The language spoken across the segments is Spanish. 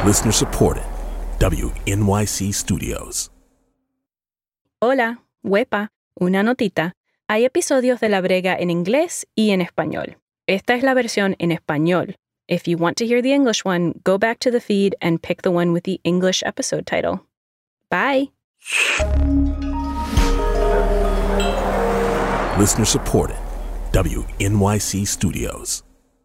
Listener supported. WNYC Studios. Hola, huepa, una notita. Hay episodios de La Brega en inglés y en español. Esta es la versión en español. If you want to hear the English one, go back to the feed and pick the one with the English episode title. Bye. Listener supported. WNYC Studios.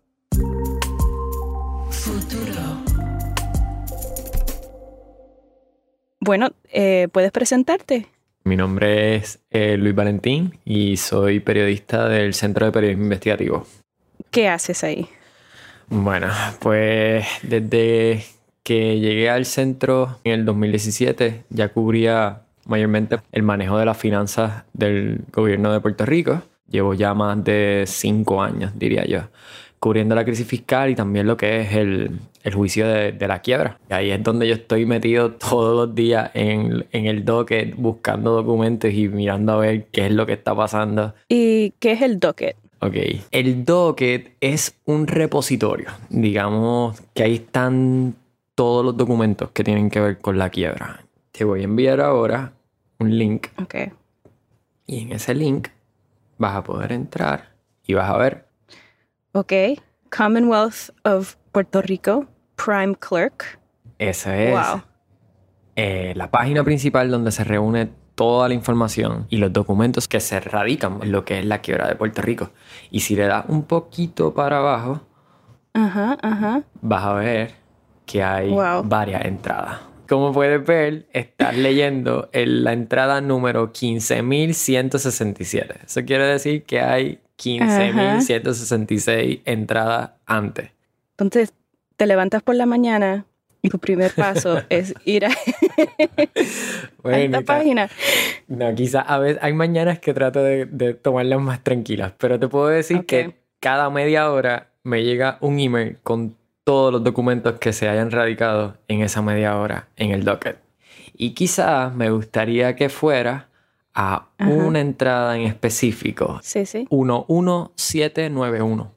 Bueno, ¿puedes presentarte? Mi nombre es Luis Valentín y soy periodista del Centro de Periodismo Investigativo. ¿Qué haces ahí? Bueno, pues desde que llegué al centro en el 2017 ya cubría mayormente el manejo de las finanzas del gobierno de Puerto Rico. Llevo ya más de 5 años, diría yo, cubriendo la crisis fiscal y también lo que es el juicio de la quiebra. Y ahí es donde yo estoy metido todos los días en el docket, buscando documentos y mirando a ver qué es lo que está pasando. ¿Y qué es el docket? Ok, el docket es un repositorio. Digamos que ahí están todos los documentos que tienen que ver con la quiebra. Te voy a enviar ahora un link. Ok. Y en ese link vas a poder entrar y vas a ver. Ok. Commonwealth of Puerto Rico, Prime Clerk. Esa es Wow. La página principal donde se reúne toda la información y los documentos que se radican en lo que es la quiebra de Puerto Rico. Y si le das un poquito para abajo, vas a ver que hay varias entradas. Como puedes ver, estás leyendo la entrada número 15.167. Eso quiere decir que hay 15.166 entradas antes. Entonces, te levantas por la mañana y tu primer paso es ir a esta página. No, quizás a veces hay mañanas que trato de tomarlas más tranquilas, pero te puedo decir que cada media hora me llega un email con todos los documentos que se hayan radicado en esa media hora en el docket. Y quizás me gustaría que fuera a una entrada en específico. Sí. 11791.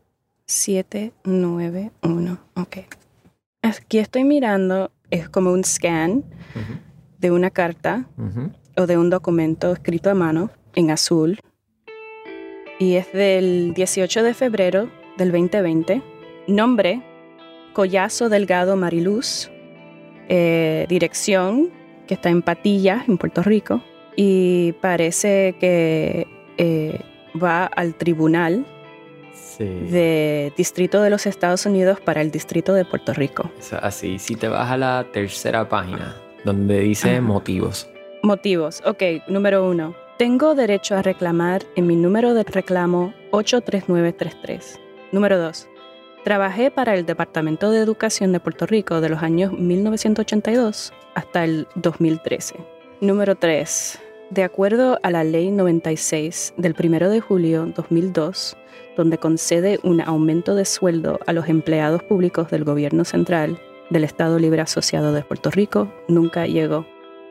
791, ok. Aquí estoy mirando, es como un scan de una carta o de un documento escrito a mano en azul. Y es del 18 de febrero del 2020. Nombre, Collazo Delgado Mariluz. Dirección, que está en Patillas, en Puerto Rico. Y parece que va al tribunal de Distrito de los Estados Unidos para el Distrito de Puerto Rico. Así, si te vas a la tercera página, donde dice motivos. Motivos, ok, número 1. Tengo derecho a reclamar en mi número de reclamo 83933. Número 2. Trabajé para el Departamento de Educación de Puerto Rico de los años 1982 hasta el 2013. Número 3. De acuerdo a la Ley 96 del 1 de julio 2002, donde concede un aumento de sueldo a los empleados públicos del Gobierno Central del Estado Libre Asociado de Puerto Rico, nunca llegó.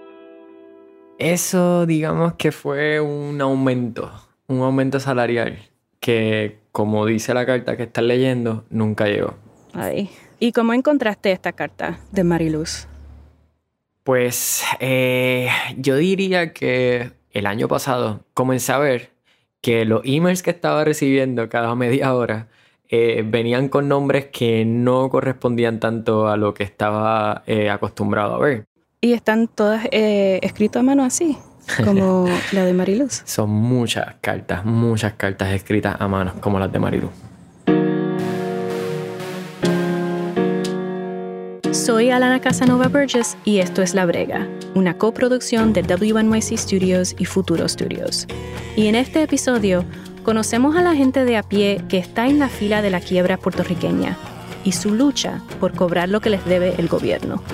Eso, digamos que fue un aumento salarial que, como dice la carta que estás leyendo, nunca llegó. Ay. ¿Y cómo encontraste esta carta de Mariluz? Pues yo diría que el año pasado comencé a ver que los emails que estaba recibiendo cada media hora venían con nombres que no correspondían tanto a lo que estaba acostumbrado a ver. ¿Y están todas escritas a mano así, como la de Mariluz? Son muchas cartas escritas a mano, como las de Mariluz. Soy Alana Casanova Burgess y esto es La Brega, una coproducción de WNYC Studios y Futuro Studios. Y en este episodio conocemos a la gente de a pie que está en la fila de la quiebra puertorriqueña y su lucha por cobrar lo que les debe el gobierno.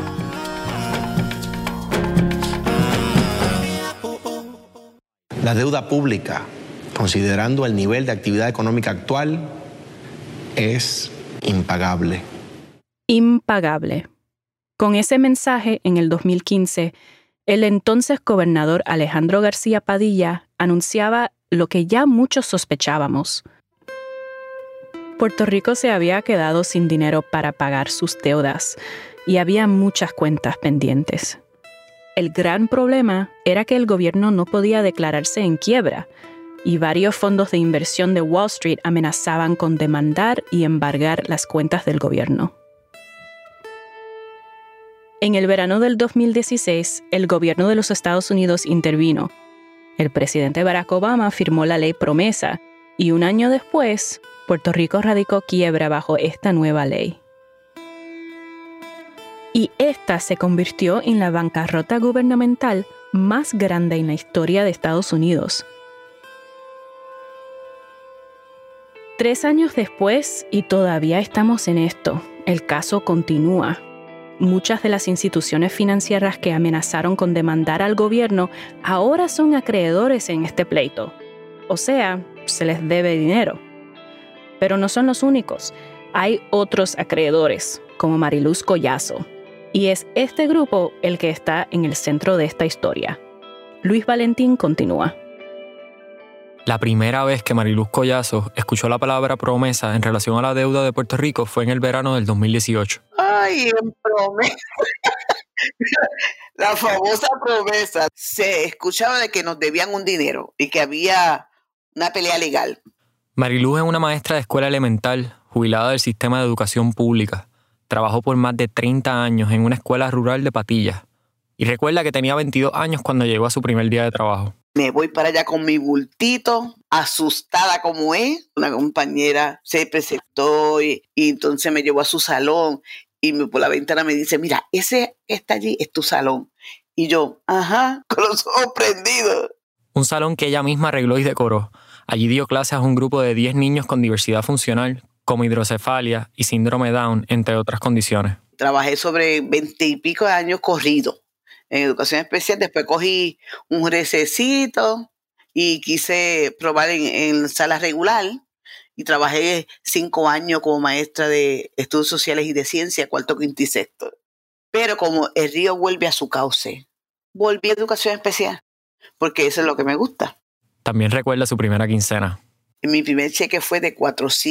La deuda pública, considerando el nivel de actividad económica actual, es impagable. Impagable. Con ese mensaje, en el 2015, el entonces gobernador Alejandro García Padilla anunciaba lo que ya muchos sospechábamos. Puerto Rico se había quedado sin dinero para pagar sus deudas y había muchas cuentas pendientes. El gran problema era que el gobierno no podía declararse en quiebra, y varios fondos de inversión de Wall Street amenazaban con demandar y embargar las cuentas del gobierno. En el verano del 2016, el gobierno de los Estados Unidos intervino. El presidente Barack Obama firmó la ley Promesa y un año después, Puerto Rico radicó quiebra bajo esta nueva ley. Y esta se convirtió en la bancarrota gubernamental más grande en la historia de Estados Unidos. 3 años después, y todavía estamos en esto, el caso continúa. Muchas de las instituciones financieras que amenazaron con demandar al gobierno ahora son acreedores en este pleito. O sea, se les debe dinero. Pero no son los únicos. Hay otros acreedores, como Mariluz Collazo. Y es este grupo el que está en el centro de esta historia. Luis Valentín continúa. La primera vez que Mariluz Collazo escuchó la palabra promesa en relación a la deuda de Puerto Rico fue en el verano del 2018. ¡Ay, en promesa! La famosa promesa. Se escuchaba de que nos debían un dinero y que había una pelea legal. Mariluz es una maestra de escuela elemental, jubilada del sistema de educación pública. Trabajó por más de 30 años en una escuela rural de Patillas. Y recuerda que tenía 22 años cuando llegó a su primer día de trabajo. Me voy para allá con mi bultito, asustada como es. Una compañera se presentó y entonces me llevó a su salón y por la ventana me dice, mira, ese que está allí es tu salón. Y yo, ajá, con los ojos prendidos. Un salón que ella misma arregló y decoró. Allí dio clases a un grupo de 10 niños con diversidad funcional, como hidrocefalia y síndrome Down, entre otras condiciones. Trabajé sobre 20 y pico de años corrido en educación especial. Después cogí un recesito y quise probar en sala regular y trabajé 5 años como maestra de estudios sociales y de ciencia, 4º, 5º y 6º. Pero como el río vuelve a su cauce, volví a educación especial porque eso es lo que me gusta. También recuerda su primera quincena. Mi primer cheque fue de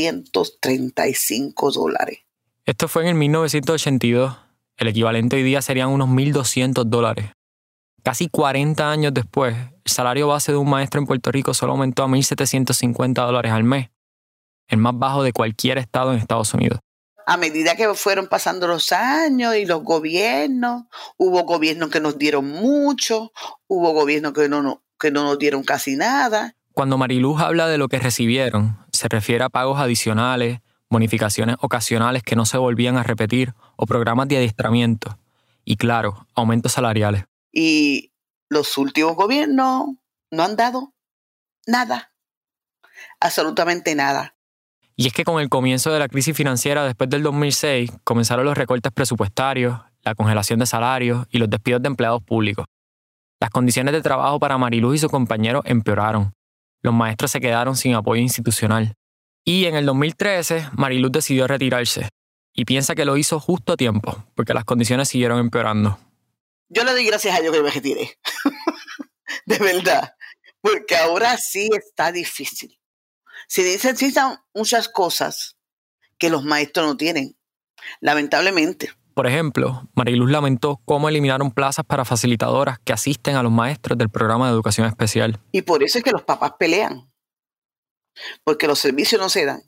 $435. Esto fue en el 1982. El equivalente hoy día serían unos $1,200. Casi 40 años después, el salario base de un maestro en Puerto Rico solo aumentó a $1,750 al mes, el más bajo de cualquier estado en Estados Unidos. A medida que fueron pasando los años y los gobiernos, hubo gobiernos que nos dieron mucho, hubo gobiernos que no nos dieron casi nada. Cuando Mariluz habla de lo que recibieron, se refiere a pagos adicionales, bonificaciones ocasionales que no se volvían a repetir o programas de adiestramiento. Y claro, aumentos salariales. Y los últimos gobiernos no han dado nada. Absolutamente nada. Y es que con el comienzo de la crisis financiera después del 2006, comenzaron los recortes presupuestarios, la congelación de salarios y los despidos de empleados públicos. Las condiciones de trabajo para Mariluz y sus compañeros empeoraron. Los maestros se quedaron sin apoyo institucional. Y en el 2013, Mariluz decidió retirarse. Y piensa que lo hizo justo a tiempo, porque las condiciones siguieron empeorando. Yo le doy gracias a Dios que me retiré. De verdad. Porque ahora sí está difícil. Se necesitan muchas cosas que los maestros no tienen, lamentablemente. Por ejemplo, Mariluz lamentó cómo eliminaron plazas para facilitadoras que asisten a los maestros del programa de educación especial. Y por eso es que los papás pelean, porque los servicios no se dan.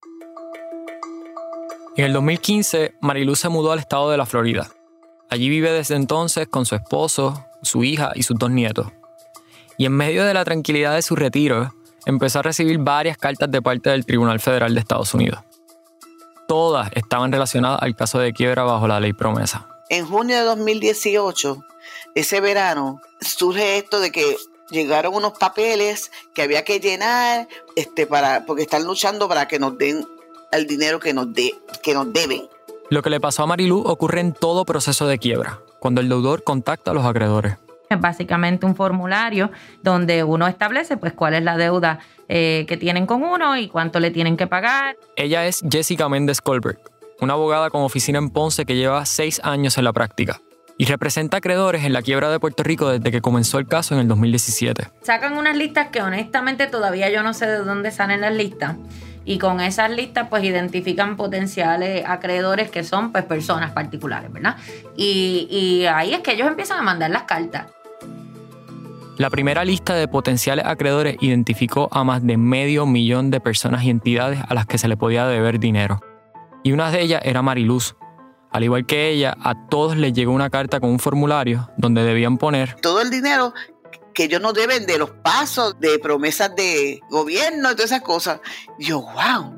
En el 2015, Mariluz se mudó al estado de la Florida. Allí vive desde entonces con su esposo, su hija y sus 2 nietos. Y en medio de la tranquilidad de su retiro, empezó a recibir varias cartas de parte del Tribunal Federal de Estados Unidos. Todas estaban relacionadas al caso de quiebra bajo la ley Promesa. En junio de 2018, ese verano, surge esto de que llegaron unos papeles que había que llenar porque están luchando para que nos den el dinero que nos deben. Lo que le pasó a Mariluz ocurre en todo proceso de quiebra, cuando el deudor contacta a los acreedores. Es básicamente un formulario donde uno establece pues cuál es la deuda que tienen con uno y cuánto le tienen que pagar. Ella es Jessica Méndez Colbert, una abogada con oficina en Ponce que lleva 6 años en la práctica y representa acreedores en la quiebra de Puerto Rico desde que comenzó el caso en el 2017. Sacan unas listas que honestamente todavía yo no sé de dónde salen las listas. y con esas listas pues identifican potenciales acreedores que son pues personas particulares, ¿verdad? Y ahí es que ellos empiezan a mandar las cartas. La primera lista de potenciales acreedores identificó a más de 500,000 de personas y entidades a las que se le podía deber dinero. Y una de ellas era Mariluz. Al igual que ella, a todos les llegó una carta con un formulario donde debían poner todo el dinero que ellos no deben de los pasos, de promesas de gobierno y todas esas cosas. Yo, wow.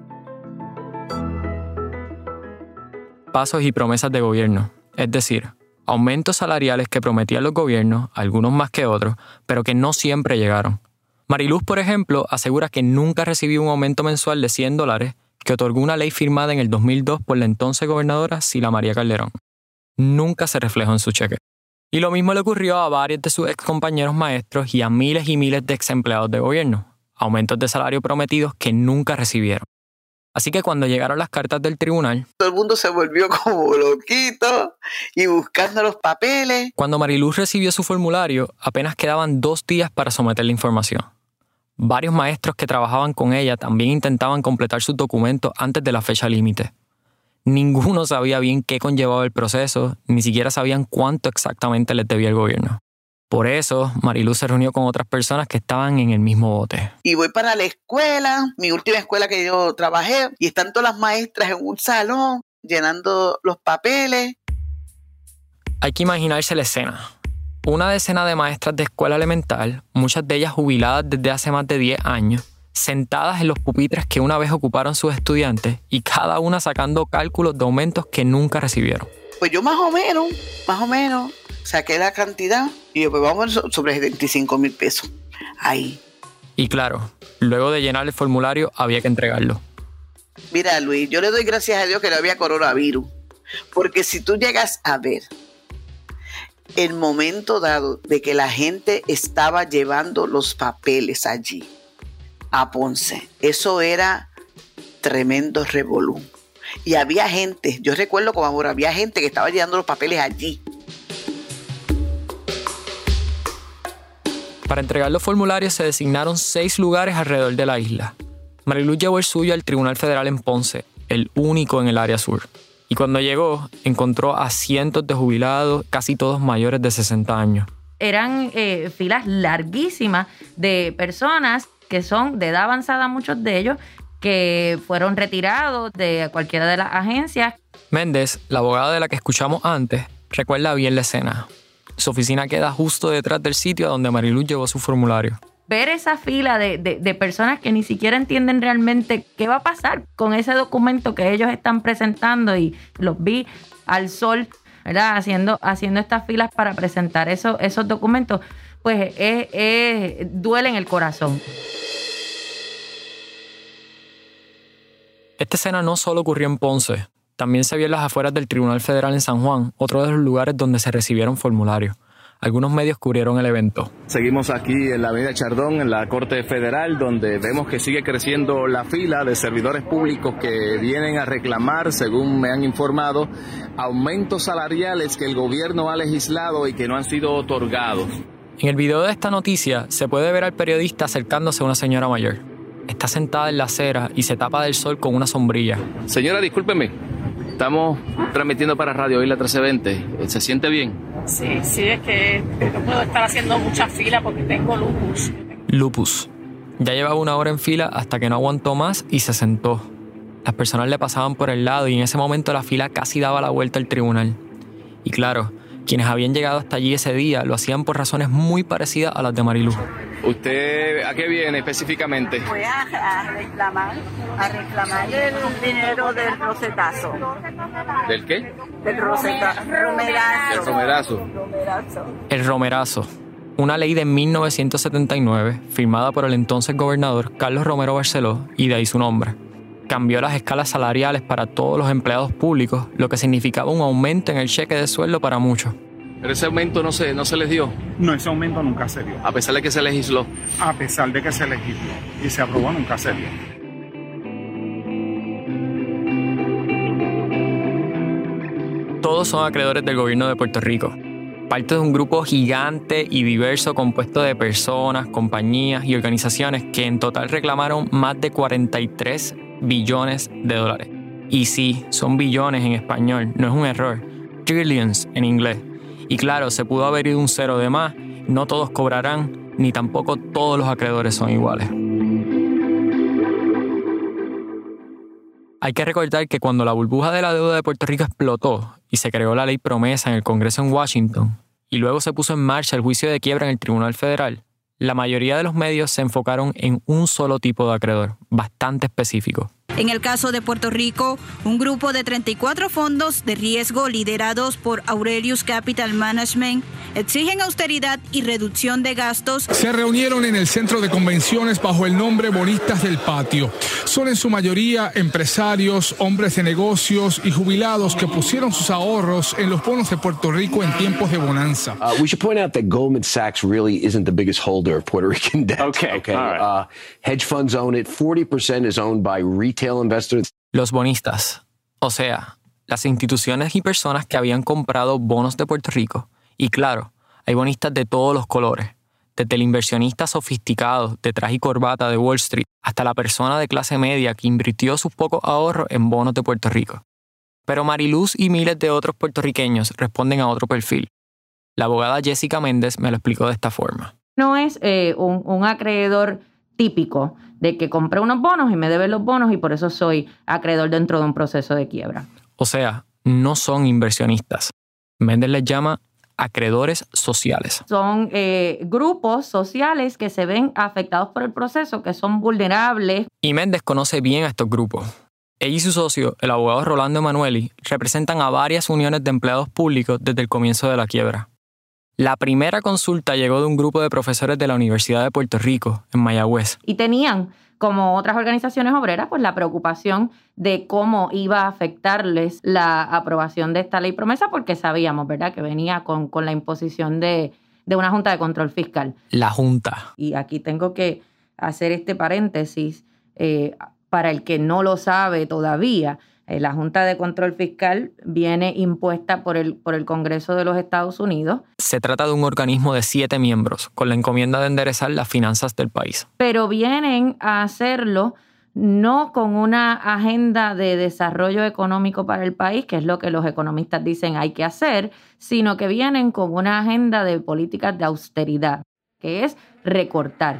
pasos y promesas de gobierno, es decir, aumentos salariales que prometían los gobiernos, algunos más que otros, pero que no siempre llegaron. Mariluz, por ejemplo, asegura que nunca recibió un aumento mensual de $100 que otorgó una ley firmada en el 2002 por la entonces gobernadora Sila María Calderón. Nunca se reflejó en su cheque. Y lo mismo le ocurrió a varios de sus excompañeros maestros y a miles y miles de exempleados de gobierno, aumentos de salario prometidos que nunca recibieron. Así que cuando llegaron las cartas del tribunal, todo el mundo se volvió como loquito y buscando los papeles. Cuando Mariluz recibió su formulario, apenas quedaban 2 días para someter la información. Varios maestros que trabajaban con ella también intentaban completar sus documentos antes de la fecha límite. Ninguno sabía bien qué conllevaba el proceso, ni siquiera sabían cuánto exactamente les debía el gobierno. Por eso, Mariluz se reunió con otras personas que estaban en el mismo bote. Y voy para la escuela, mi última escuela que yo trabajé, y están todas las maestras en un salón llenando los papeles. Hay que imaginarse la escena. Una decena de maestras de escuela elemental, muchas de ellas jubiladas desde hace más de 10 años, sentadas en los pupitres que una vez ocuparon sus estudiantes y cada una sacando cálculos de aumentos que nunca recibieron. Pues yo más o menos, saqué la cantidad y yo, pues vamos sobre 75,000 pesos. Ahí. Y claro, luego de llenar el formulario había que entregarlo. Mira, Luis, yo le doy gracias a Dios que no había coronavirus. Porque si tú llegas a ver el momento dado de que la gente estaba llevando los papeles allí a Ponce, eso era tremendo revolú. Y había gente, yo recuerdo como ahora, había gente que estaba llevando los papeles allí. Para entregar los formularios se designaron 6 lugares alrededor de la isla. Mariluz llevó el suyo al Tribunal Federal en Ponce, el único en el área sur. Y cuando llegó, encontró a cientos de jubilados, casi todos mayores de 60 años. Eran filas larguísimas de personas que son de edad avanzada, muchos de ellos, que fueron retirados de cualquiera de las agencias. Méndez, la abogada de la que escuchamos antes, recuerda bien la escena. Su oficina queda justo detrás del sitio a donde Mariluz llevó su formulario. Ver esa fila de personas que ni siquiera entienden realmente qué va a pasar con ese documento que ellos están presentando, y los vi al sol, ¿verdad? Haciendo estas filas para presentar esos documentos, pues duele en el corazón. Esta escena no solo ocurrió en Ponce, también se vio en las afueras del Tribunal Federal en San Juan, otro de los lugares donde se recibieron formularios. Algunos medios cubrieron el evento. Seguimos aquí en la avenida Chardón, en la Corte Federal, donde vemos que sigue creciendo la fila de servidores públicos que vienen a reclamar, según me han informado, aumentos salariales que el gobierno ha legislado y que no han sido otorgados. En el video de esta noticia se puede ver al periodista acercándose a una señora mayor. Está sentada en la acera y se tapa del sol con una sombrilla. Señora, discúlpeme. Estamos transmitiendo para Radio Isla 1320. ¿Se siente bien? Sí, es que no puedo estar haciendo mucha fila porque tengo lupus. Lupus. Ya llevaba 1 hora en fila hasta que no aguantó más y se sentó. Las personas le pasaban por el lado y en ese momento la fila casi daba la vuelta al tribunal. Y claro, quienes habían llegado hasta allí ese día lo hacían por razones muy parecidas a las de Mariluz. ¿Usted a qué viene específicamente? Voy a reclamar el dinero del rosetazo. ¿Del qué? Del romerazo. Del romerazo. El romerazo, una ley de 1979 firmada por el entonces gobernador Carlos Romero Barceló, y de ahí su nombre. Cambió las escalas salariales para todos los empleados públicos, lo que significaba un aumento en el cheque de sueldo para muchos. ¿Pero ese aumento no se les dio? No, ese aumento nunca se dio. A pesar de que se legisló. A pesar de que se legisló y se aprobó, nunca se dio. Todos son acreedores del gobierno de Puerto Rico. Parte de un grupo gigante y diverso compuesto de personas, compañías y organizaciones que en total reclamaron más de $43 billones de dólares. Y sí, son billones en español, no es un error. Trillions en inglés. Y claro, se pudo haber ido un cero de más, no todos cobrarán, ni tampoco todos los acreedores son iguales. Hay que recordar que cuando la burbuja de la deuda de Puerto Rico explotó y se creó la ley promesa en el Congreso en Washington, y luego se puso en marcha el juicio de quiebra en el Tribunal Federal, la mayoría de los medios se enfocaron en un solo tipo de acreedor, bastante específico. En el caso de Puerto Rico, un grupo de 34 fondos de riesgo liderados por Aurelius Capital Management exigen austeridad y reducción de gastos. Se reunieron en el centro de convenciones bajo el nombre Bonistas del Patio. Son en su mayoría empresarios, hombres de negocios y jubilados que pusieron sus ahorros en los bonos de Puerto Rico en tiempos de bonanza. We should point out that Goldman Sachs really isn't the biggest holder of Puerto Rican debt. Okay. All right. Hedge funds own it. 40% is owned by retail investors. Los bonistas, o sea, las instituciones y personas que habían comprado bonos de Puerto Rico. Y claro, hay bonistas de todos los colores, desde el inversionista sofisticado de traje y corbata de Wall Street hasta la persona de clase media que invirtió sus pocos ahorros en bonos de Puerto Rico. Pero Mariluz y miles de otros puertorriqueños responden a otro perfil. La abogada Jessica Méndez me lo explicó de esta forma. No es un acreedor típico de que compré unos bonos y me deben los bonos y por eso soy acreedor dentro de un proceso de quiebra. O sea, no son inversionistas. Méndez les llama acreedores sociales. Son grupos sociales que se ven afectados por el proceso, que son vulnerables. Y Méndez conoce bien a estos grupos. Ella y su socio, el abogado Rolando Emanueli, representan a varias uniones de empleados públicos desde el comienzo de la quiebra. La primera consulta llegó de un grupo de profesores de la Universidad de Puerto Rico, en Mayagüez. Y tenían, como otras organizaciones obreras, pues la preocupación de cómo iba a afectarles la aprobación de esta ley promesa, porque sabíamos, ¿verdad?, que venía con la imposición de una Junta de Control Fiscal. La Junta. Y aquí tengo que hacer este paréntesis para el que no lo sabe todavía. La Junta de Control Fiscal viene impuesta por el Congreso de los Estados Unidos. Se trata de un organismo de 7 miembros, con la encomienda de enderezar las finanzas del país. Pero vienen a hacerlo no con una agenda de desarrollo económico para el país, que es lo que los economistas dicen hay que hacer, sino que vienen con una agenda de políticas de austeridad, que es recortar.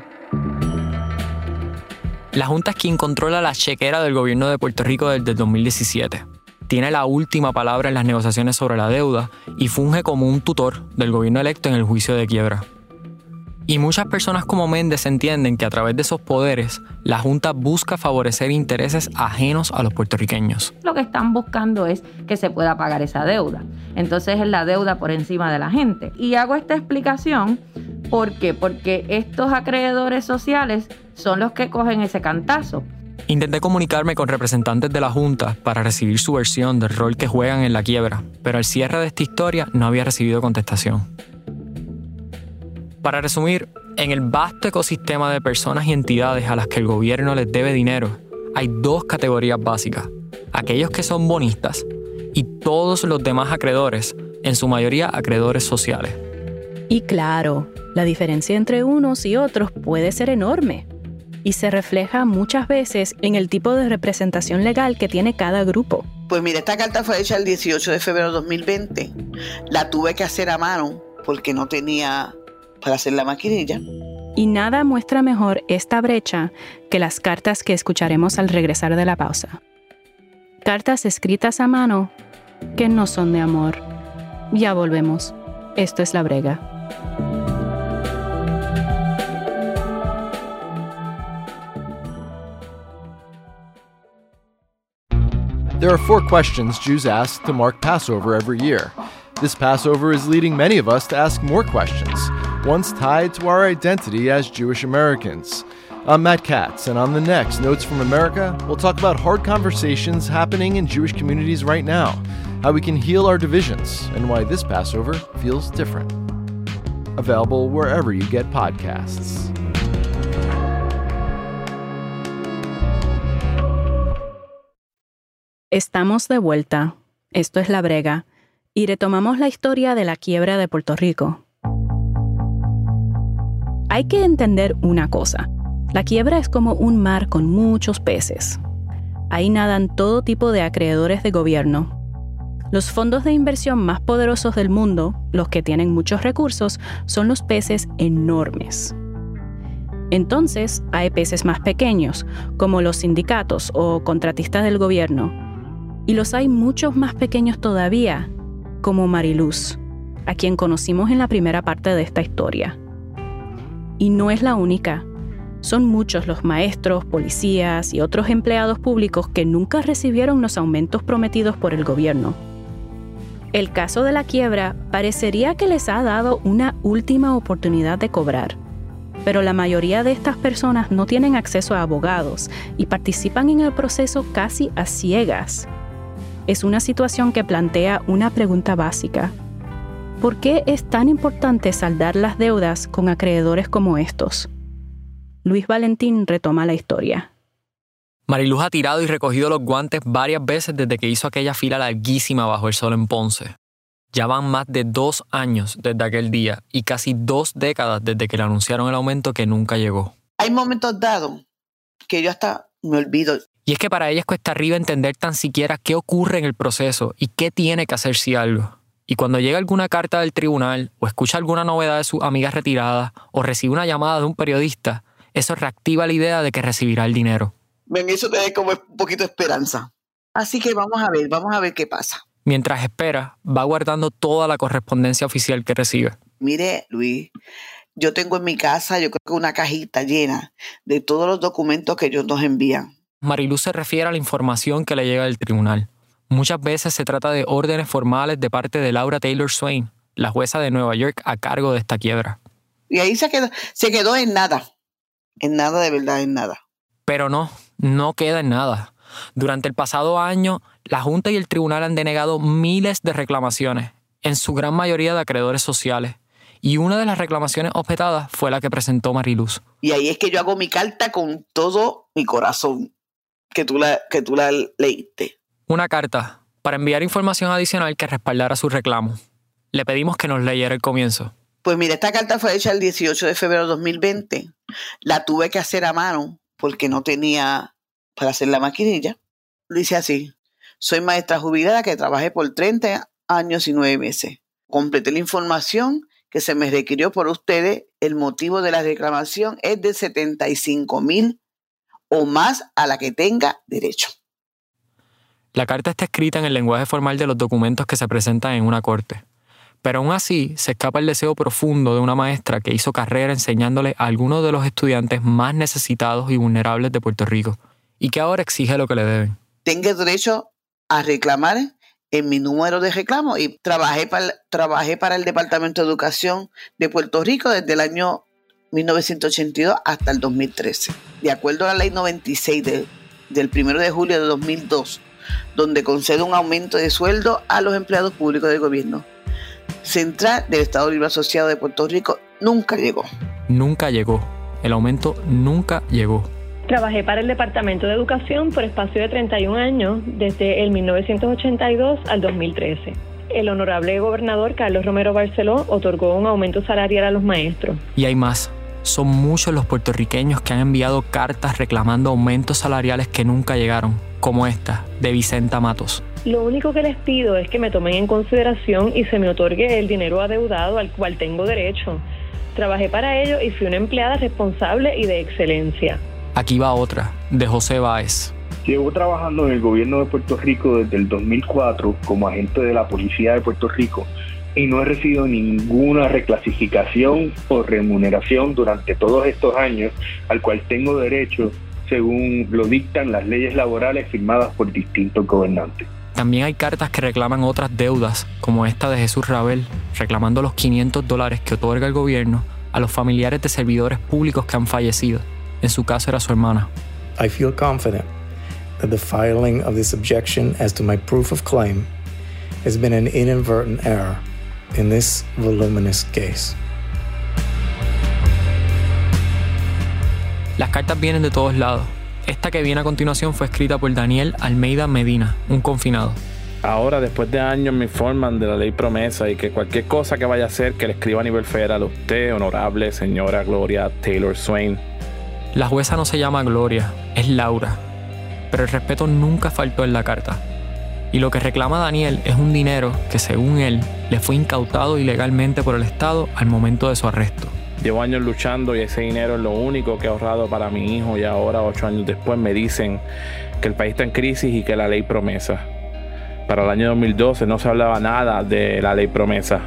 La Junta es quien controla la chequera del gobierno de Puerto Rico desde 2017. Tiene la última palabra en las negociaciones sobre la deuda y funge como un tutor del gobierno electo en el juicio de quiebra. Y muchas personas como Méndez entienden que a través de esos poderes, la Junta busca favorecer intereses ajenos a los puertorriqueños. Lo que están buscando es que se pueda pagar esa deuda. Entonces es la deuda por encima de la gente. Y hago esta explicación, ¿por qué? Porque estos acreedores sociales son los que cogen ese cantazo. Intenté comunicarme con representantes de la Junta para recibir su versión del rol que juegan en la quiebra, pero al cierre de esta historia no había recibido contestación. Para resumir, en el vasto ecosistema de personas y entidades a las que el gobierno les debe dinero, hay 2 categorías básicas: aquellos que son bonistas y todos los demás acreedores, en su mayoría acreedores sociales. Y claro, la diferencia entre unos y otros puede ser enorme y se refleja muchas veces en el tipo de representación legal que tiene cada grupo. Pues mira, esta carta fue hecha el 18 de febrero de 2020. La tuve que hacer a mano porque no tenía para hacer la maquinilla. Y nada muestra mejor esta brecha que las cartas que escucharemos al regresar de la pausa. Cartas escritas a mano que no son de amor. Ya volvemos. Esto es La Brega. There are 4 questions Jews ask to mark Passover every year. This Passover is leading many of us to ask more questions, ones tied to our identity as Jewish Americans. I'm Matt Katz, and on the next Notes from America, we'll talk about hard conversations happening in Jewish communities right now, how we can heal our divisions, and why this Passover feels different. Available wherever you get podcasts. Estamos de vuelta. Esto es La Brega. Y retomamos la historia de la quiebra de Puerto Rico. Hay que entender una cosa. La quiebra es como un mar con muchos peces. ahí nadan todo tipo de acreedores de gobierno. Los fondos de inversión más poderosos del mundo, los que tienen muchos recursos, son los peces enormes. Entonces, hay peces más pequeños, como los sindicatos o contratistas del gobierno. Y los hay muchos más pequeños todavía, como Mariluz, a quien conocimos en la primera parte de esta historia. Y no es la única. Son muchos los maestros, policías y otros empleados públicos que nunca recibieron los aumentos prometidos por el gobierno. El caso de la quiebra parecería que les ha dado una última oportunidad de cobrar, pero la mayoría de estas personas no tienen acceso a abogados y participan en el proceso casi a ciegas. Es una situación que plantea una pregunta básica. ¿Por qué es tan importante saldar las deudas con acreedores como estos? Luis Valentín retoma la historia. Mariluz ha tirado y recogido los guantes varias veces desde que hizo aquella fila larguísima bajo el sol en Ponce. Ya van más de 2 años desde aquel día y casi 2 décadas desde que le anunciaron el aumento que nunca llegó. Hay momentos dados que yo hasta me olvido. Y es que para ella es cuesta arriba entender tan siquiera qué ocurre en el proceso y qué tiene que hacer si algo. Y cuando llega alguna carta del tribunal o escucha alguna novedad de sus amigas retiradas o recibe una llamada de un periodista, eso reactiva la idea de que recibirá el dinero. Ven, eso te da como un poquito de esperanza. Así que vamos a ver qué pasa. Mientras espera, va guardando toda la correspondencia oficial que recibe. Mire, Luis, yo tengo en mi casa, yo creo que una cajita llena de todos los documentos que ellos nos envían. Mariluz se refiere a la información que le llega del tribunal. Muchas veces se trata de órdenes formales de parte de Laura Taylor Swain, la jueza de Nueva York a cargo de esta quiebra. Y ahí se quedó en nada. En nada, de verdad, en nada. Pero no queda en nada. Durante el pasado año, la Junta y el tribunal han denegado miles de reclamaciones, en su gran mayoría de acreedores sociales. Y una de las reclamaciones objetadas fue la que presentó Mariluz. Y ahí es que yo hago mi carta con todo mi corazón, que tú la leíste. Una carta para enviar información adicional que respaldara su reclamo. Le pedimos que nos leyera el comienzo. Pues mira, esta carta fue hecha el 18 de febrero de 2020. La tuve que hacer a mano porque no tenía para hacer la maquinilla. Dice así: soy maestra jubilada que trabajé por 30 años y 9 meses. Completé la información que se me requirió por ustedes. El motivo de la reclamación es de $75,000 o más a la que tenga derecho. La carta está escrita en el lenguaje formal de los documentos que se presentan en una corte. Pero aún así se escapa el deseo profundo de una maestra que hizo carrera enseñándole a algunos de los estudiantes más necesitados y vulnerables de Puerto Rico y que ahora exige lo que le deben. Tengo derecho a reclamar en mi número de reclamo y trabajé para el Departamento de Educación de Puerto Rico desde el año 1982 hasta el 2013. De acuerdo a la Ley 96 del 1 de julio de 2002, donde concede un aumento de sueldo a los empleados públicos del gobierno central del Estado Libre Asociado de Puerto Rico, nunca llegó. Nunca llegó. El aumento nunca llegó. Trabajé para el Departamento de Educación por espacio de 31 años, desde el 1982 al 2013. El honorable gobernador Carlos Romero Barceló otorgó un aumento salarial a los maestros. Y hay más. Son muchos los puertorriqueños que han enviado cartas reclamando aumentos salariales que nunca llegaron, como esta, de Vicenta Matos. Lo único que les pido es que me tomen en consideración y se me otorgue el dinero adeudado al cual tengo derecho. Trabajé para ello y fui una empleada responsable y de excelencia. Aquí va otra, de José Báez. Llevo trabajando en el gobierno de Puerto Rico desde el 2004 como agente de la Policía de Puerto Rico y no he recibido ninguna reclasificación o remuneración durante todos estos años al cual tengo derecho según lo dictan las leyes laborales firmadas por distintos gobernantes. También hay cartas que reclaman otras deudas, como esta de Jesús Rabel, reclamando los $500 que otorga el gobierno a los familiares de servidores públicos que han fallecido. En su caso era su hermana. I feel confident that the filing of this objection as to my proof of claim has been an inadvertent error in this voluminous case. Las cartas vienen de todos lados. Esta que viene a continuación fue escrita por Daniel Almeida Medina, un confinado. Ahora, después de años, me informan de la ley promesa y que cualquier cosa que vaya a hacer que le escriba a nivel federal a usted, honorable señora Gloria Taylor Swain. La jueza no se llama Gloria, es Laura. pero el respeto nunca faltó en la carta. Y lo que reclama Daniel es un dinero que, según él, le fue incautado ilegalmente por el Estado al momento de su arresto. Llevo años luchando y ese dinero es lo único que he ahorrado para mi hijo, y ahora, 8 años después, me dicen que el país está en crisis y que la ley promesa. Para el año 2012 no se hablaba nada de la ley promesa.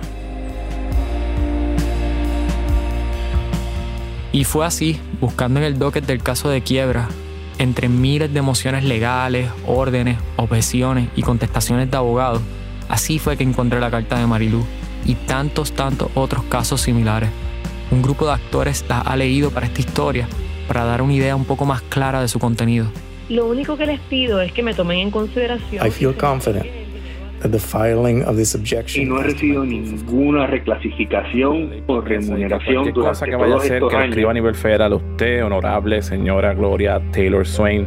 Y fue así, buscando en el docket del caso de quiebra, entre miles de mociones legales, órdenes, objeciones y contestaciones de abogados, así fue que encontré la carta de Marilú y tantos otros casos similares. Un grupo de actores las ha leído para esta historia, para dar una idea un poco más clara de su contenido. Lo único que les pido es que me tomen en consideración. I feel confident that the filing of this objection. Y no he recibido ninguna reclasificación o remuneración cualquier cosa que vaya a hacer que lo escriba a nivel federal usted, honorable señora Gloria Taylor Swain.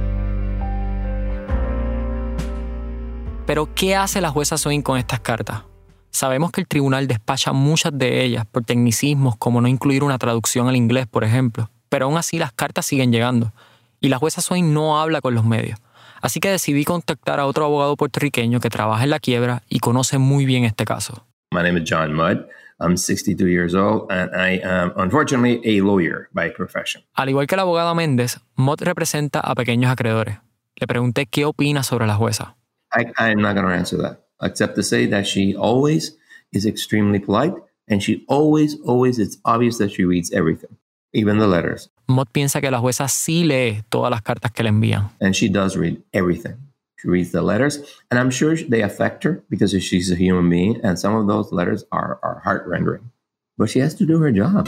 Pero, ¿qué hace la jueza Swain con estas cartas? Sabemos que el tribunal despacha muchas de ellas por tecnicismos como no incluir una traducción al inglés, por ejemplo. Pero aún así las cartas siguen llegando. Y la jueza Swain no habla con los medios. Así que decidí contactar a otro abogado puertorriqueño que trabaja en la quiebra y conoce muy bien este caso. My name is John Mudd. I'm 62 years old and I am unfortunately a lawyer by profession. Al igual que la abogada Méndez, Mudd representa a pequeños acreedores. Le pregunté qué opina sobre la jueza. I'm not going to answer that, except to say that she always is extremely polite and she always, it's obvious that she reads everything, even the letters. Mudd piensa que la jueza sí lee todas las cartas que le envían. And she does read everything. She reads the letters, and I'm sure they affect her because she's a human being, and some of those letters are heart-rending. But she has to do her job.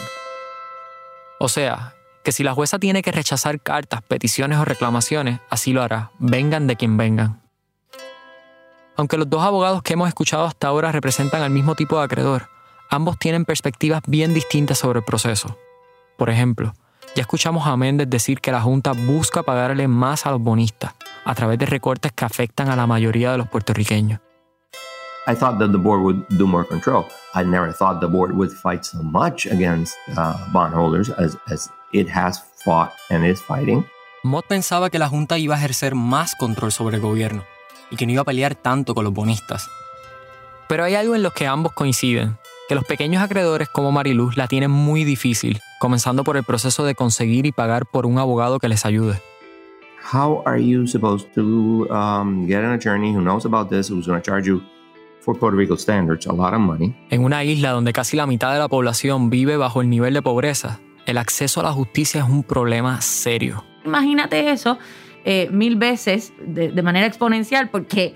O sea, que si la jueza tiene que rechazar cartas, peticiones o reclamaciones, así lo hará, vengan de quien vengan. Aunque los dos abogados que hemos escuchado hasta ahora representan al mismo tipo de acreedor, ambos tienen perspectivas bien distintas sobre el proceso. Por ejemplo, ya escuchamos a Méndez decir que la Junta busca pagarle más a los bonistas a través de recortes que afectan a la mayoría de los puertorriqueños. I thought that the board would do more control. I never thought the board would fight so much against bondholders as it has fought and is fighting. Mudd pensaba que la Junta iba a ejercer más control sobre el gobierno y que no iba a pelear tanto con los bonistas. Pero hay algo en lo que ambos coinciden, que los pequeños acreedores como Mariluz la tienen muy difícil, comenzando por el proceso de conseguir y pagar por un abogado que les ayude. How are you supposed to get an attorney who knows about this, who's going to charge you, for Puerto Rico standards, a lot of money? En una isla donde casi la mitad de la población vive bajo el nivel de pobreza, el acceso a la justicia es un problema serio. Imagínate eso 1000 veces de manera exponencial, porque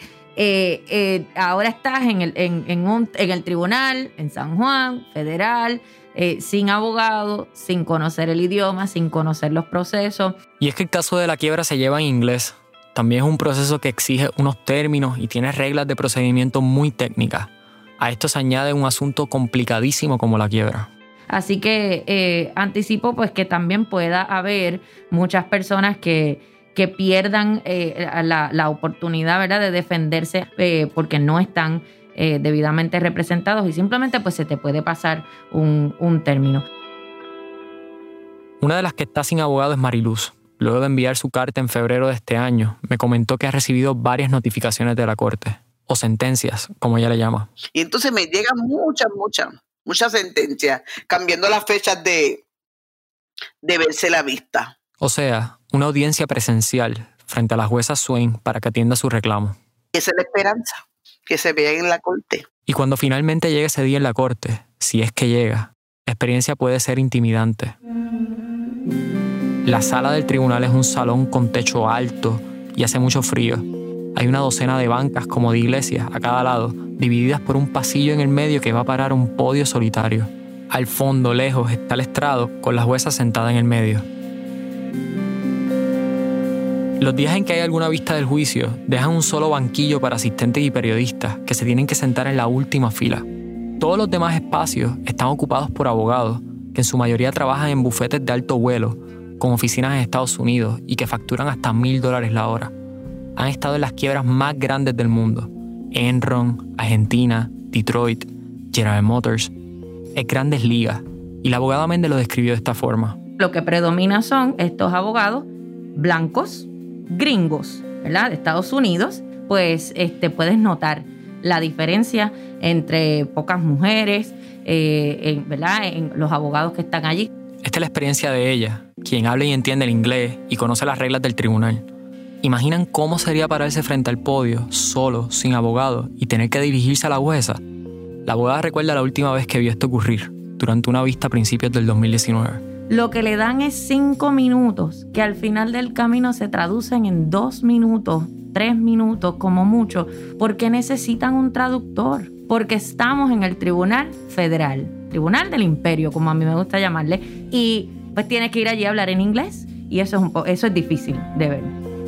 ahora estás en el tribunal, en San Juan, federal, sin abogado, sin conocer el idioma, sin conocer los procesos. Y es que el caso de la quiebra se lleva en inglés. También es un proceso que exige unos términos y tiene reglas de procedimiento muy técnicas. A esto se añade un asunto complicadísimo como la quiebra. Así que anticipo pues que también pueda haber muchas personas que pierdan la oportunidad, ¿verdad?, de defenderse porque no están debidamente representados y simplemente pues se te puede pasar un término. Una de las que está sin abogado es Mariluz. Luego de enviar su carta en febrero de este año, me comentó que ha recibido varias notificaciones de la corte, o sentencias, como ella le llama. Y entonces me llegan muchas sentencias, cambiando las fechas de verse la vista. O sea, una audiencia presencial frente a la jueza Swain para que atienda su reclamo. Esa es la esperanza, que se vea en la corte. Y cuando finalmente llegue ese día en la corte, si es que llega, la experiencia puede ser intimidante. La sala del tribunal es un salón con techo alto y hace mucho frío. Hay una docena de bancas como de iglesias a cada lado, divididas por un pasillo en el medio que va a parar a un podio solitario. Al fondo, lejos, está el estrado con la jueza sentada en el medio. Los días en que hay alguna vista del juicio, dejan un solo banquillo para asistentes y periodistas que se tienen que sentar en la última fila. Todos los demás espacios están ocupados por abogados que en su mayoría trabajan en bufetes de alto vuelo, con oficinas en Estados Unidos y que facturan hasta $1,000 la hora. Han estado en las quiebras más grandes del mundo: Enron, Argentina, Detroit, General Motors, en Grandes Ligas. Y la abogada Méndez lo describió de esta forma. Lo que predomina son estos abogados blancos, gringos, ¿verdad? De Estados Unidos, pues puedes notar la diferencia entre pocas mujeres, ¿verdad? En los abogados que están allí. Esta es la experiencia de ella, quien habla y entiende el inglés y conoce las reglas del tribunal. ¿Imaginan cómo sería pararse frente al podio, solo, sin abogado, y tener que dirigirse a la jueza? La abogada recuerda la última vez que vio esto ocurrir, durante una vista a principios del 2019. Lo que le dan es 5 minutos, que al final del camino se traducen en 2 minutos, 3 minutos como mucho, porque necesitan un traductor, porque estamos en el Tribunal Federal, Tribunal del Imperio, como a mí me gusta llamarle, y pues tienes que ir allí a hablar en inglés, y eso es difícil de ver.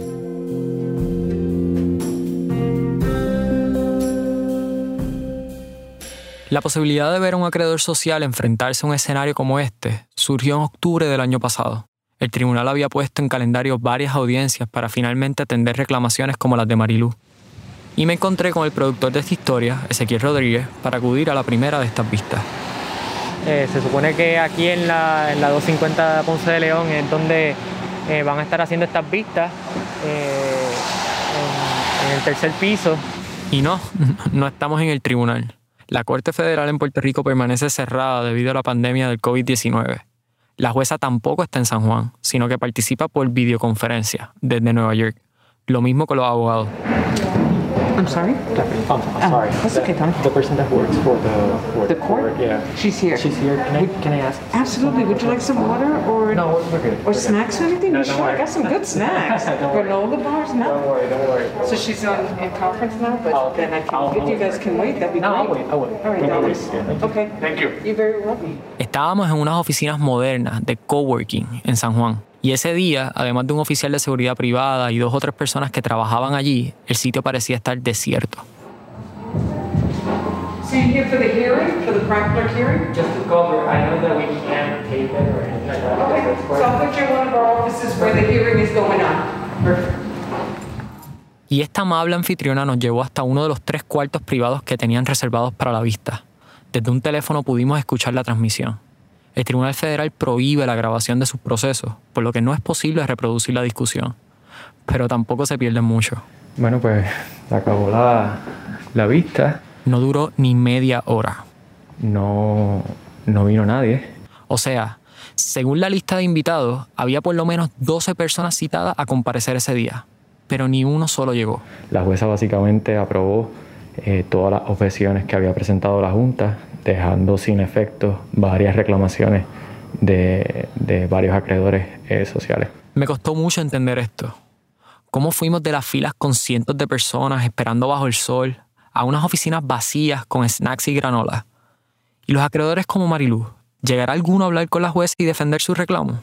La posibilidad de ver a un acreedor social enfrentarse a un escenario como este surgió en octubre del año pasado. El tribunal había puesto en calendario varias audiencias para finalmente atender reclamaciones como las de Marilú. Y me encontré con el productor de esta historia, Ezequiel Rodríguez, para acudir a la primera de estas vistas. Se supone que aquí en la 250 de Ponce de León es donde van a estar haciendo estas vistas, en el tercer piso. Y no estamos en el tribunal. La Corte Federal en Puerto Rico permanece cerrada debido a la pandemia del COVID-19. La jueza tampoco está en San Juan, sino que participa por videoconferencia desde Nueva York. Lo mismo con los abogados. I'm sorry? Sorry. That's okay, Tom. The person that works for the court? Yeah. She's here. She's here. Can I ask? Absolutely. Would you like some water or No, we're good. Or snacks or anything? No, Sure, don't worry. I got some good snacks. Granola bars, no. Don't worry. So she's in conference now, but then if you guys can wait, that'd be great. I'll wait. All right, darling. Okay. Thank you. You're very welcome. Estábamos en unas oficinas modernas de coworking en San Juan. Y ese día, además de un oficial de seguridad privada y 2 o 3 personas que trabajaban allí, el sitio parecía estar desierto. So you're here for the hearing, for the Crackler hearing? Just to cover, I know that we can't tape it or anything like that. Okay, so I'll put you in one of our offices where the hearing is going on. Perfect. Y esta amable anfitriona nos llevó hasta uno de los 3 cuartos privados que tenían reservados para la vista. Desde un teléfono pudimos escuchar la transmisión. El Tribunal Federal prohíbe la grabación de sus procesos, por lo que no es posible reproducir la discusión. Pero tampoco se pierde mucho. Bueno, pues acabó la vista. No duró ni media hora. No vino nadie. O sea, según la lista de invitados, había por lo menos 12 personas citadas a comparecer ese día, pero ni uno solo llegó. La jueza básicamente aprobó todas las objeciones que había presentado la Junta, dejando sin efecto varias reclamaciones de varios acreedores sociales. Me costó mucho entender esto. ¿Cómo fuimos de las filas con cientos de personas esperando bajo el sol a unas oficinas vacías con snacks y granola? ¿Y los acreedores como Marilú? ¿Llegará alguno a hablar con la jueza y defender su reclamo?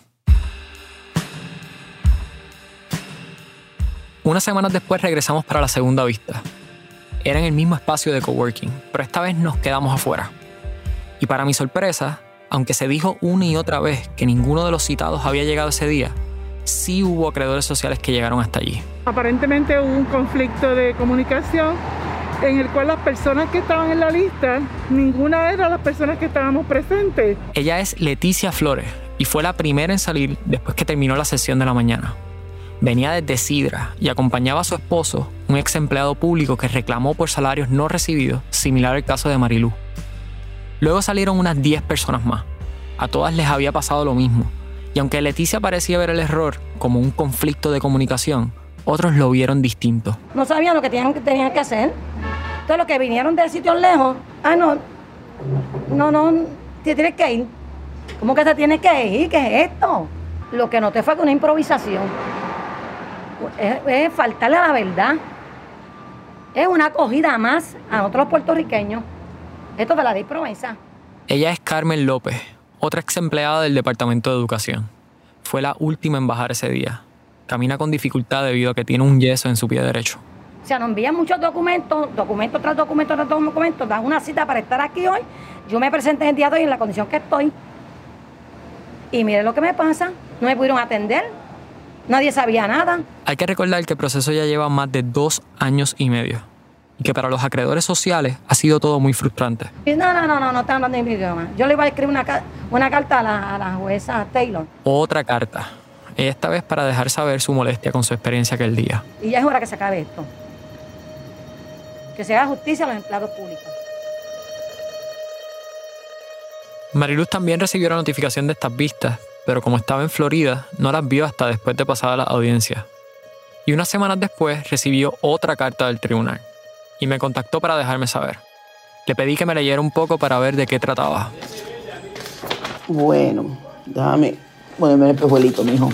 Unas semanas después regresamos para la segunda vista. Era en el mismo espacio de coworking, pero esta vez nos quedamos afuera. Y para mi sorpresa, aunque se dijo una y otra vez que ninguno de los citados había llegado ese día, sí hubo acreedores sociales que llegaron hasta allí. Aparentemente hubo un conflicto de comunicación en el cual las personas que estaban en la lista, ninguna era las personas que estábamos presentes. Ella es Leticia Flores y fue la primera en salir después que terminó la sesión de la mañana. Venía desde Sidra y acompañaba a su esposo, un ex empleado público que reclamó por salarios no recibidos, similar al caso de Marilú. Luego salieron unas 10 personas más. A todas les había pasado lo mismo. Y aunque Leticia parecía ver el error como un conflicto de comunicación, otros lo vieron distinto. No sabían lo que tenían que hacer. Entonces los que vinieron de sitios lejos, no, te tienes que ir. ¿Cómo que te tienes que ir? ¿Qué es esto? Lo que noté fue que una improvisación. Es faltarle a la verdad. Es una acogida más a otros puertorriqueños. Esto de la ley promesa. Ella es Carmen López, otra ex empleada del Departamento de Educación. Fue la última en bajar ese día. Camina con dificultad debido a que tiene un yeso en su pie derecho. O sea, nos envían muchos documentos tras documentos, dan una cita para estar aquí hoy. Yo me presenté el día de hoy en la condición que estoy. Y mire lo que me pasa, no me pudieron atender, nadie sabía nada. Hay que recordar que el proceso ya lleva más de 2 años y medio. Y que para los acreedores sociales ha sido todo muy frustrante. No están hablando en mi idioma. Yo le iba a escribir una carta a la jueza Taylor. Otra carta. y esta vez para dejar saber su molestia con su experiencia aquel día. Y ya es hora que se acabe esto. Que se haga justicia a los empleados públicos. Mariluz también recibió la notificación de estas vistas, pero como estaba en Florida, no las vio hasta después de pasada la audiencia. Y unas semanas después recibió otra carta del tribunal y me contactó para dejarme saber. Le pedí que me leyera un poco para ver de qué trataba. Bueno, déjame ponerme el espejuelito, mijo.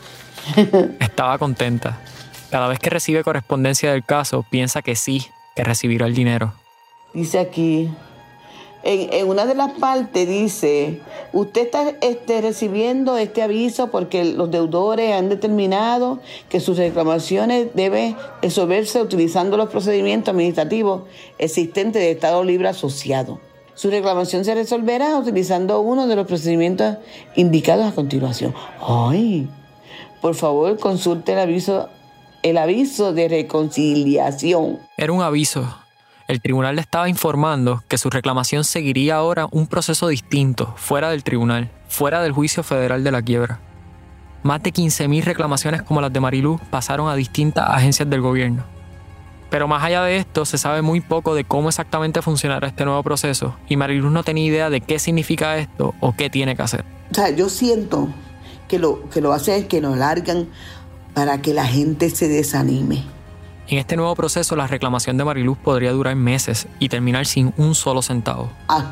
Estaba contenta. Cada vez que recibe correspondencia del caso, piensa que sí, que recibirá el dinero. Dice aquí, en una de las partes dice, usted está recibiendo este aviso porque los deudores han determinado que sus reclamaciones deben resolverse utilizando los procedimientos administrativos existentes de Estado Libre Asociado. Su reclamación se resolverá utilizando uno de los procedimientos indicados a continuación. ¡Ay! Por favor, consulte el aviso de reconciliación. Era un aviso. El tribunal le estaba informando que su reclamación seguiría ahora un proceso distinto, fuera del tribunal, fuera del juicio federal de la quiebra. Más de 15,000 reclamaciones como las de Mariluz pasaron a distintas agencias del gobierno. Pero más allá de esto, se sabe muy poco de cómo exactamente funcionará este nuevo proceso y Mariluz no tenía idea de qué significa esto o qué tiene que hacer. O sea, yo siento que lo hacen es que nos largan para que la gente se desanime. En este nuevo proceso, la reclamación de Mariluz podría durar meses y terminar sin un solo centavo.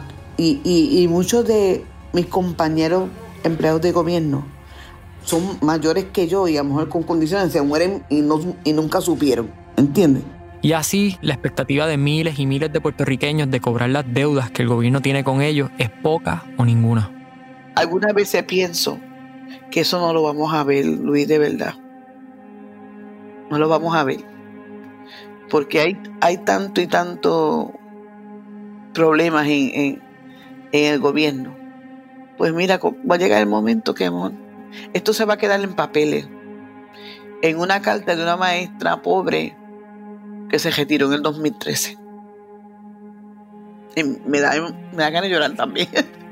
Y muchos de mis compañeros empleados de gobierno son mayores que yo y a lo mejor con condiciones se mueren y nunca supieron, ¿entiendes? Y así, la expectativa de miles y miles de puertorriqueños de cobrar las deudas que el gobierno tiene con ellos es poca o ninguna. Algunas veces pienso que eso no lo vamos a ver, Luis, de verdad. No lo vamos a ver. Porque hay tanto y tanto problemas en el gobierno. Pues mira, va a llegar el momento que esto se va a quedar en papeles. En una carta de una maestra pobre que se retiró en el 2013. Y me da ganas de llorar también.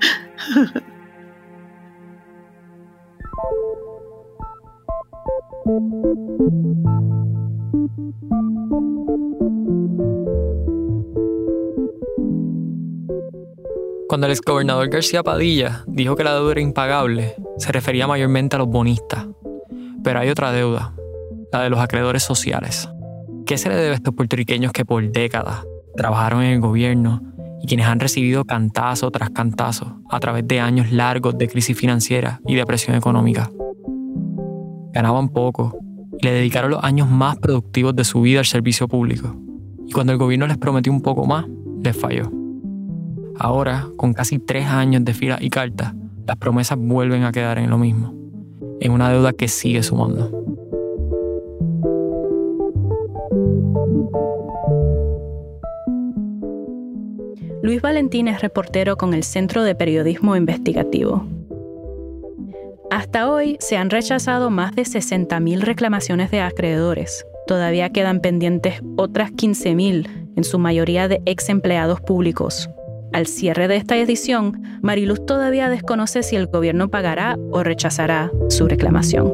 Cuando el exgobernador García Padilla dijo que la deuda era impagable, se refería mayormente a los bonistas. Pero hay otra deuda, la de los acreedores sociales. ¿Qué se le debe a estos puertorriqueños que por décadas trabajaron en el gobierno y quienes han recibido cantazo tras cantazo a través de años largos de crisis financiera y depresión económica? Ganaban poco y le dedicaron los años más productivos de su vida al servicio público. Y cuando el gobierno les prometió un poco más, les falló. Ahora, con casi 3 años de filas y cartas, las promesas vuelven a quedar en lo mismo, en una deuda que sigue sumando. Luis Valentín es reportero con el Centro de Periodismo Investigativo. Hasta hoy se han rechazado más de 60,000 reclamaciones de acreedores. Todavía quedan pendientes otras 15,000, en su mayoría de ex empleados públicos. Al cierre de esta edición, Mariluz todavía desconoce si el gobierno pagará o rechazará su reclamación.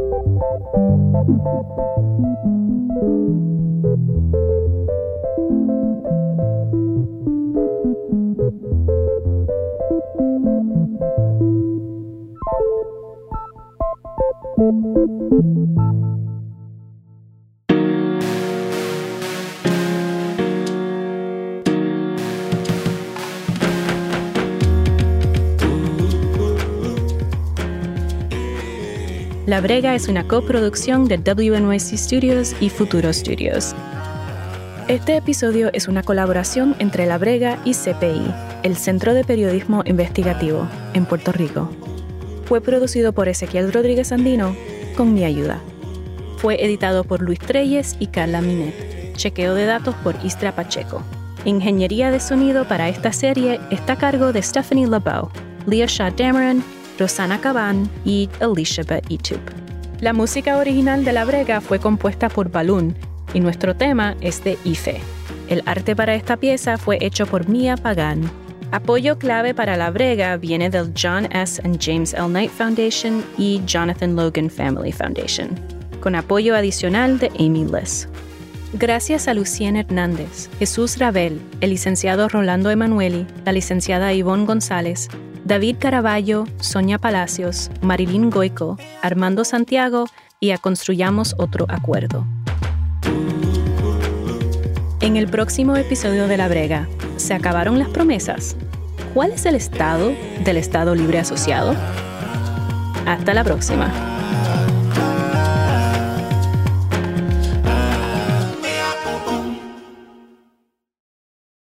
La Brega es una coproducción de WNYC Studios y Futuro Studios. Este episodio es una colaboración entre La Brega y CPI, el Centro de Periodismo Investigativo, en Puerto Rico. Fue producido por Ezequiel Rodríguez Andino, con mi ayuda. Fue editado por Luis Treyes y Carla Minet. Chequeo de datos por Istra Pacheco. Ingeniería de sonido para esta serie está a cargo de Stephanie LeBeau, Leah Shaw Dameron, Rosana Caban y Elizabeth Itup. La música original de La Brega fue compuesta por Balloon y nuestro tema es de Ife. El arte para esta pieza fue hecho por Mia Pagan. Apoyo clave para La Brega viene del John S. and James L. Knight Foundation y Jonathan Logan Family Foundation, con apoyo adicional de Amy Liss. Gracias a Lucien Hernández, Jesús Ravel, el licenciado Rolando Emanueli, la licenciada Ivonne González, David Caraballo, Sonia Palacios, Marilyn Goico, Armando Santiago y a Construyamos Otro Acuerdo. En el próximo episodio de La Brega, ¿se acabaron las promesas? ¿Cuál es el estado del Estado Libre Asociado? Hasta la próxima.